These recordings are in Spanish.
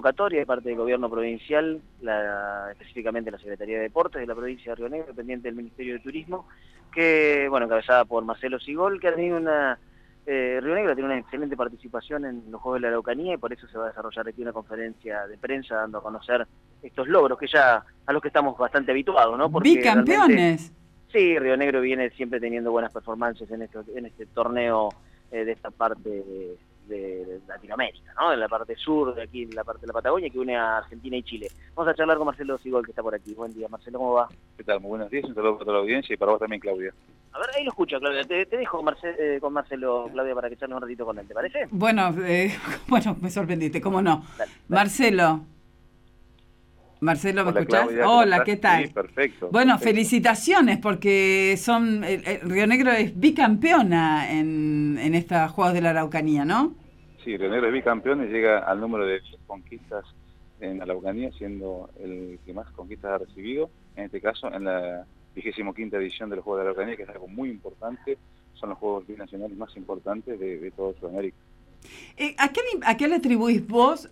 convocatoria de parte del gobierno provincial, específicamente la Secretaría de Deportes de la provincia de Río Negro, dependiente del Ministerio de Turismo, que, bueno, encabezada por Marcelo Sigol, que ha tenido Río Negro tiene una excelente participación en los Juegos de la Araucanía y por eso se va a desarrollar aquí una conferencia de prensa dando a conocer estos logros que ya a los que estamos bastante habituados, ¿no? Porque ¡Bicampeones! Sí, Río Negro viene siempre teniendo buenas performances en este torneo de esta parte de Latinoamérica, ¿no? En la parte sur, de aquí, en la parte de la Patagonia, que une a Argentina y Chile. Vamos a charlar con Marcelo Sigol, que está por aquí. Buen día, Marcelo, ¿cómo va? ¿Qué tal? Muy buenos días, un saludo para toda la audiencia y para vos también, Claudia. A ver, ahí lo escucho, Claudia. Te dejo con Marcelo, Claudia, para que charles un ratito con él, ¿te parece? Bueno, me sorprendiste, ¿cómo no? Dale. Marcelo, ¿me Hola, escuchás? Claudia, Hola, ¿qué tal? Sí, perfecto. Bueno, perfecto. Felicitaciones porque Río Negro es bicampeona en estos Juegos de la Araucanía, ¿no? Sí, Río Negro es bicampeón y llega al número de 10 conquistas en la Araucanía, siendo el que más conquistas ha recibido, en este caso en la 25ª edición de los Juegos de la Araucanía, que es algo muy importante, son los Juegos binacionales más importantes de toda Sudamérica. ¿A qué le atribuís vos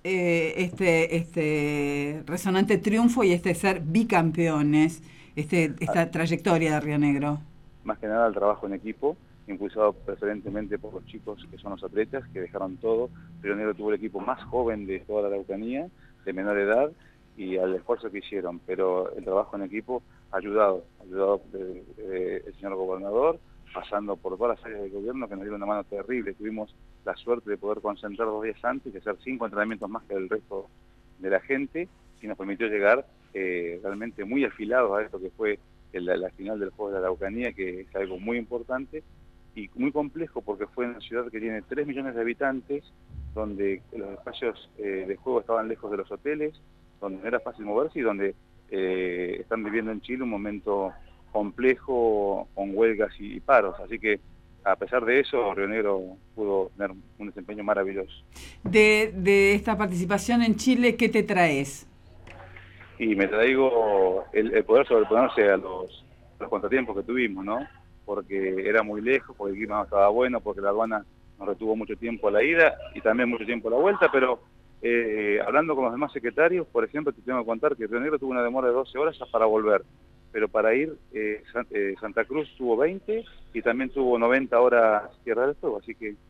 este resonante triunfo y ser bicampeones, esta trayectoria de Río Negro? Más que nada el trabajo en equipo, impulsado preferentemente por los chicos que son los atletas, que dejaron todo. Río Negro tuvo el equipo más joven de toda la Araucanía, de menor edad, y al esfuerzo que hicieron, pero el trabajo en equipo ha ayudado el señor gobernador, pasando por todas las áreas del gobierno que nos dieron una mano terrible. Tuvimos la suerte de poder concentrar 2 días antes y hacer 5 entrenamientos más que el resto de la gente, y nos permitió llegar realmente muy afilados a esto que fue la final del Juego de la Araucanía, que es algo muy importante y muy complejo porque fue en una ciudad que tiene 3 millones de habitantes, donde los espacios de juego estaban lejos de los hoteles, donde no era fácil moverse y donde están viviendo en Chile un momento complejo con huelgas y paros. Así que a pesar de eso, Río Negro pudo tener un desempeño maravilloso. De esta participación en Chile, ¿qué te traes? Y me traigo el poder sobreponerse a los contratiempos que tuvimos, ¿no? Porque era muy lejos, porque el clima no estaba bueno, porque la aduana nos retuvo mucho tiempo a la ida y también mucho tiempo a la vuelta, pero hablando con los demás secretarios, por ejemplo, te tengo que contar que Río Negro tuvo una demora de 12 horas para volver, pero para ir Santa Cruz tuvo 20 y también tuvo 90 horas Tierra del Fuego, así que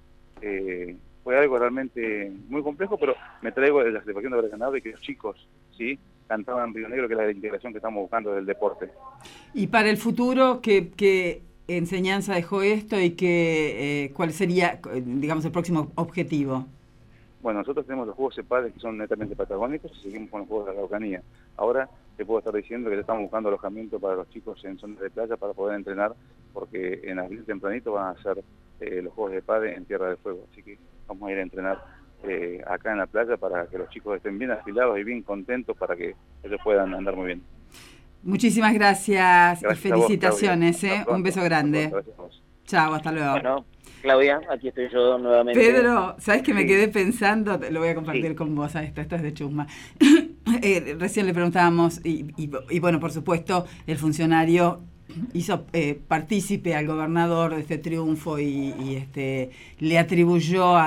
fue algo realmente muy complejo, pero me traigo de la satisfacción de haber ganado y que los chicos, ¿sí?, cantaban Río Negro, que es la integración que estamos buscando del deporte. Y para el futuro, ¿qué enseñanza dejó esto y cuál sería, digamos, el próximo objetivo? Bueno, nosotros tenemos los Juegos EPADE que son netamente patagónicos y seguimos con los Juegos de la Araucanía. Ahora te puedo estar diciendo que ya estamos buscando alojamiento para los chicos en zonas de playa para poder entrenar, porque en abril tempranito van a hacer los Juegos de EPADE en Tierra del Fuego. Así que vamos a ir a entrenar acá en la playa para que los chicos estén bien afilados y bien contentos para que ellos puedan andar muy bien. Muchísimas gracias y felicitaciones. Un beso grande. Chao, hasta luego. Bueno, Claudia, aquí estoy yo nuevamente. Pedro, ¿sabes que me Sí. quedé pensando? Lo voy a compartir Sí. con vos, esto es de chusma. Recién le preguntábamos, y bueno, por supuesto, el funcionario hizo partícipe al gobernador de este triunfo y le atribuyó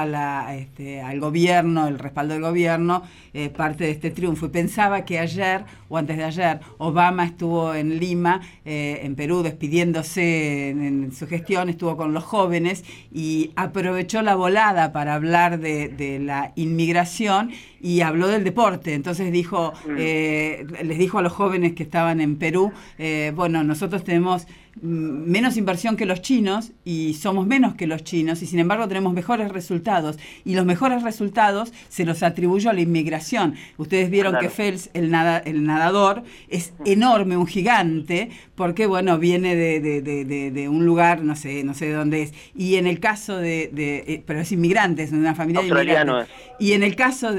al gobierno, el respaldo del gobierno, parte de este triunfo. Y pensaba que ayer, o antes de ayer, Obama estuvo en Lima, en Perú, despidiéndose en su gestión, estuvo con los jóvenes y aprovechó la volada para hablar de la inmigración y habló del deporte. Entonces dijo, les dijo a los jóvenes que estaban en Perú, bueno, nosotros tenemos menos inversión que los chinos y somos menos que los chinos y sin embargo tenemos mejores resultados y los mejores resultados se los atribuyó a la inmigración. Ustedes vieron que Phelps, el nadador, es enorme, un gigante, porque bueno, viene de un lugar, no sé de dónde es, y en el caso pero es inmigrante, es de una familia australiano de inmigrantes. Y en el caso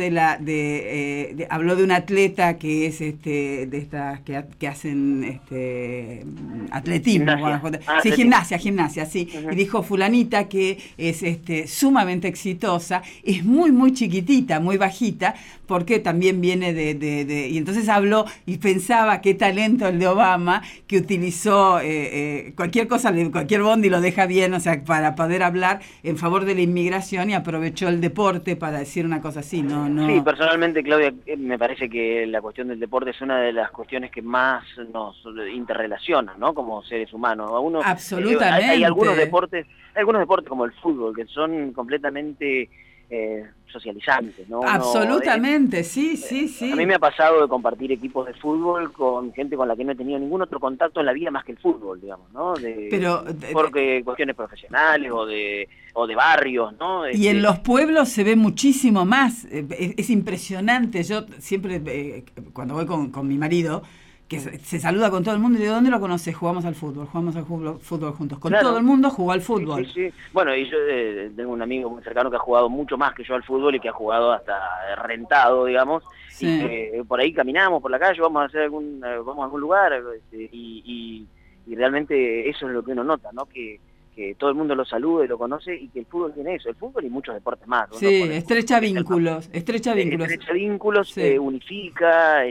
habló de un atleta que es de estas que hacen atletismo, Sí, gimnasia, sí. Y dijo fulanita que es sumamente exitosa, es muy, muy chiquitita, muy bajita, porque también viene y entonces habló y pensaba qué talento el de Obama, que utilizó cualquier cosa, cualquier bondi lo deja bien, o sea, para poder hablar en favor de la inmigración y aprovechó el deporte para decir una cosa así, ¿no? Sí, personalmente, Claudia, me parece que la cuestión del deporte es una de las cuestiones que más nos interrelaciona, ¿no? Como seres humanos. A uno, absolutamente. Hay algunos deportes como el fútbol, que son completamente socializantes, ¿no? Absolutamente, sí. A mí me ha pasado de compartir equipos de fútbol con gente con la que no he tenido ningún otro contacto en la vida más que el fútbol, digamos, ¿no? Porque cuestiones profesionales o de barrios, ¿no? Y en los pueblos se ve muchísimo más, es impresionante. Yo siempre, cuando voy con mi marido, que se saluda con todo el mundo, y digo, ¿dónde lo conoces? Jugamos al fútbol juntos. Con todo el mundo jugó al fútbol. Sí. Bueno, y yo tengo un amigo muy cercano que ha jugado mucho más que yo al fútbol y que ha jugado hasta rentado, digamos. Sí. Y por ahí caminamos por la calle, vamos a algún lugar, y realmente eso es lo que uno nota, ¿no? Que todo el mundo lo saluda y lo conoce, y que el fútbol tiene eso, el fútbol y muchos deportes más. Sí, estrecha vínculos. Sí. Unifica,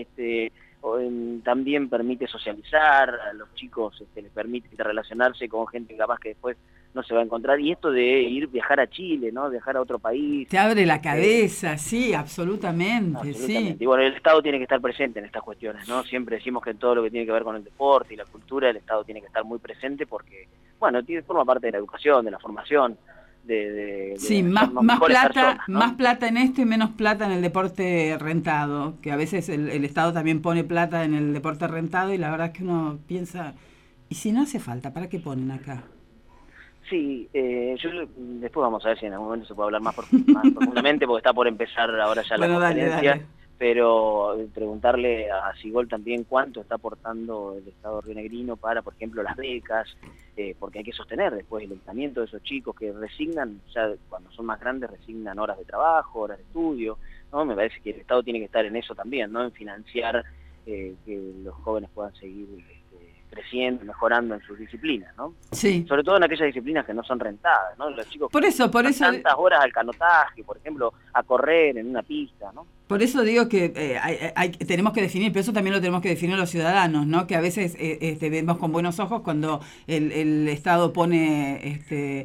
también permite socializar, a los chicos les permite relacionarse con gente capaz que después no se va a encontrar, y esto de viajar a Chile, ¿no? Viajar a otro país. Te abre la cabeza, sí, absolutamente, sí. Y bueno, el Estado tiene que estar presente en estas cuestiones, ¿no? Siempre decimos que en todo lo que tiene que ver con el deporte y la cultura, el Estado tiene que estar muy presente porque, bueno, forma parte de la educación, de la formación, sí, más plata, personas, ¿no? Más plata en esto y menos plata en el deporte rentado, que a veces el Estado también pone plata en el deporte rentado, y la verdad es que uno piensa, ¿y si no hace falta? ¿Para qué ponen acá? Sí, después vamos a ver si en algún momento se puede hablar más profundamente, porque está por empezar ahora ya la conferencia. Dale. Pero preguntarle a Sigol también cuánto está aportando el Estado rionegrino para, por ejemplo, las becas, porque hay que sostener después el entrenamiento de esos chicos que resignan, ya cuando son más grandes, resignan horas de trabajo, horas de estudio, ¿no? Me parece que el Estado tiene que estar en eso también, ¿no? En financiar que los jóvenes puedan seguir creciendo, mejorando en sus disciplinas, ¿no? Sí. Sobre todo en aquellas disciplinas que no son rentadas, ¿no? Los chicos por eso tantas horas al canotaje, por ejemplo, a correr en una pista, ¿no? Por eso digo que tenemos que definir, pero eso también lo tenemos que definir los ciudadanos, ¿no? Que a veces vemos con buenos ojos cuando el Estado pone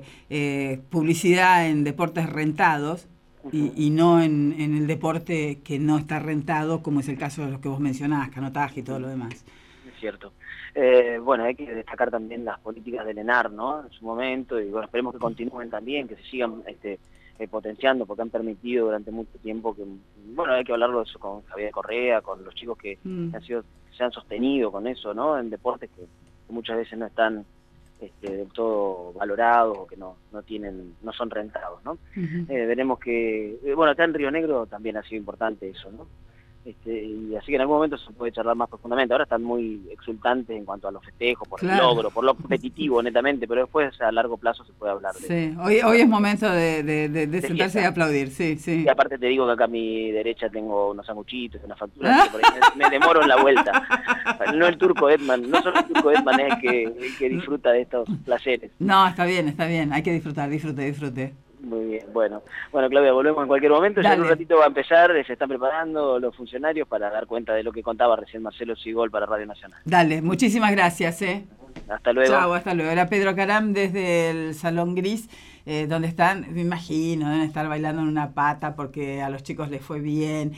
publicidad en deportes rentados, y no en el deporte que no está rentado, como es el caso de los que vos mencionabas, canotaje y todo lo demás. Es cierto. Bueno, hay que destacar también las políticas del ENAR, ¿no? En su momento, y bueno, esperemos que continúen también, que se sigan potenciando, porque han permitido durante mucho tiempo que, bueno, hay que hablarlo eso con Javier Correa, con los chicos que se han sostenido con eso, ¿no? En deportes que muchas veces no están del todo valorados, o que no son rentados, ¿no? Veremos que, bueno, acá en Río Negro también ha sido importante eso, ¿no? Y así que en algún momento se puede charlar más profundamente. Ahora están muy exultantes en cuanto a los festejos, por el logro, por lo competitivo netamente, pero después a largo plazo se puede hablar de eso. Hoy es momento de sentarse y aplaudir, sí. Y aparte te digo que acá a mi derecha tengo unos sanguchitos, una factura, que por ahí me demoro en la vuelta. No el Turco Edman, no solo el Turco Edman es el que disfruta de estos placeres. No, está bien, hay que disfrutar, disfrute. Muy bien, bueno, Claudia, volvemos en cualquier momento. Ya en un ratito va a empezar, se están preparando los funcionarios para dar cuenta de lo que contaba recién Marcelo Sigol para Radio Nacional. Dale, muchísimas gracias. Hasta luego. Chao, hasta luego. Era Pedro Caram desde el Salón Gris, donde están, me imagino, deben estar bailando en una pata porque a los chicos les fue bien.